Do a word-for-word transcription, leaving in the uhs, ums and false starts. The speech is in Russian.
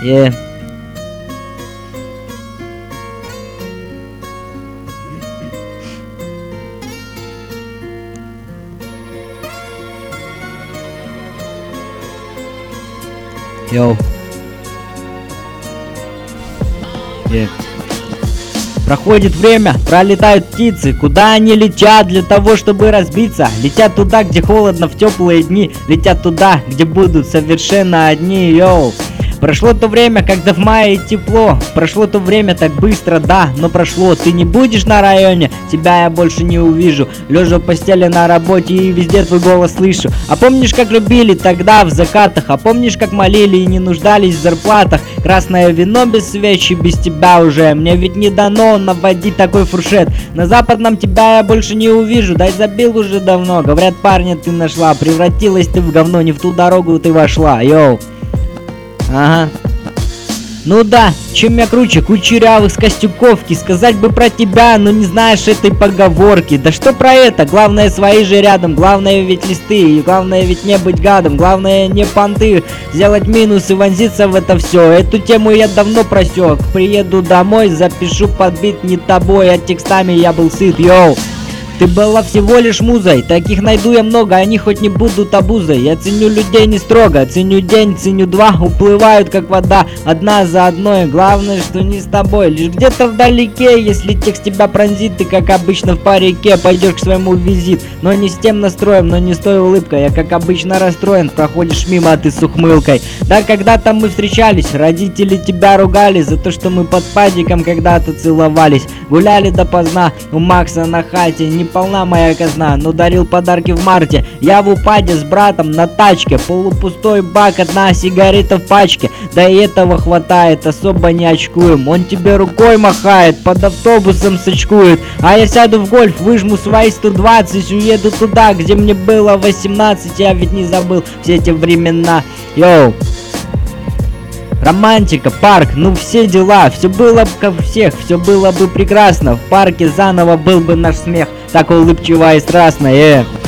Е. Йоу. Е. Проходит время, пролетают птицы. Куда они летят для того, чтобы разбиться? Летят туда, где холодно в теплые дни. Летят туда, где будут совершенно одни. Йоу. Прошло то время, когда в мае тепло. Прошло то время так быстро, да, но прошло. Ты не будешь на районе, тебя я больше не увижу. Лежа в постели на работе и везде твой голос слышу. А помнишь, как любили тогда в закатах? А помнишь, как молили и не нуждались в зарплатах? Красное вино без свечи, без тебя уже. Мне ведь не дано наводить такой фуршет. На западном тебя я больше не увижу. Дай забил уже давно. Говорят, парня ты нашла. Превратилась ты в говно, не в ту дорогу ты вошла. Йоу. Ага. Ну да, чем я круче кучерявых с Костюковки. Сказать бы про тебя, но не знаешь этой поговорки. Да что про это, главное свои же рядом. Главное ведь листы, и главное ведь не быть гадом. Главное не понты, сделать минус и вонзиться в это все. Эту тему я давно просек. Приеду домой, запишу под бит не тобой, а текстами я был сыт, йоу. Ты была всего лишь музой, таких найду я много, они хоть не будут обузой. Я ценю людей не строго, ценю день, ценю два, уплывают как вода, одна за одной. Главное, что не с тобой, лишь где-то вдалеке. Если текст тебя пронзит, ты как обычно в парике пойдешь к своему визит. Но не с тем настроем, но не с той улыбкой. Я как обычно расстроен, проходишь мимо, а ты с ухмылкой. Да, когда-то мы встречались, родители тебя ругали за то, что мы под падиком когда-то целовались. Гуляли допоздна у Макса на хате, не полна моя казна, но дарил подарки в марте. Я в упаде с братом на тачке, полупустой бак, одна сигарета в пачке. Да и этого хватает, особо не очкуем. Он тебе рукой махает, под автобусом сочкует. А я сяду в гольф, выжму свои сто двадцать, уеду туда, где мне было восемнадцать. Я ведь не забыл все эти времена. Йоу. Романтика, парк, ну все дела, все было бы как у всех, все было бы прекрасно. В парке заново был бы наш смех, так улыбчиво и страстно, э.